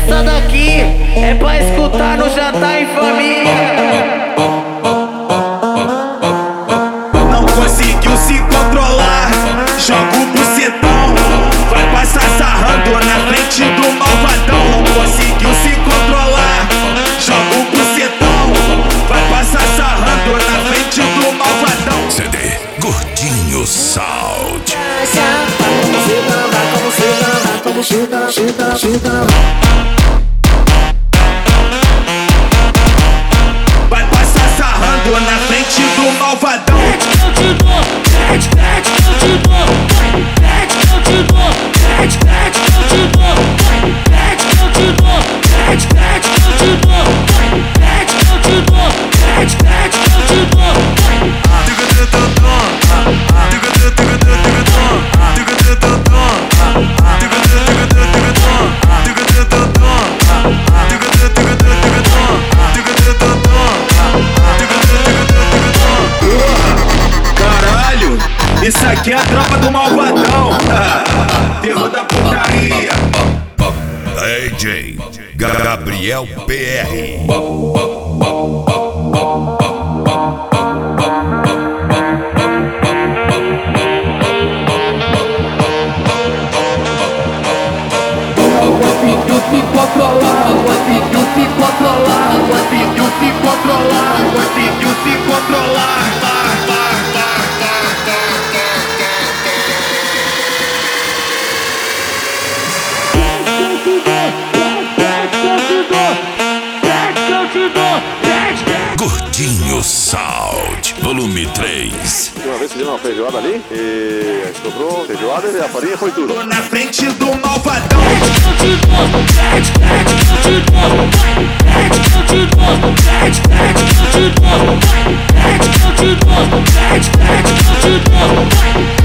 Essa daqui é pra escutar no jantar em família. Não conseguiu se controlar, joga o bucetão, vai passar sarrando na frente do malvadão. Não conseguiu se controlar, joga o bucetão, vai passar sarrando na frente do malvadão. CD Gordinho Sound. Vai passar sarrando na frente do malvadão. Caralho, isso aqui é a tropa do malvadão. Terror da putaria. DJ Gabriel PR. Conseguiu se controlar. Gordinho Sound, volume 3. Uma vez fizemos uma feijoada ali e sobrou feijoada e a farinha foi tudo. Tô na frente do malvadão. Te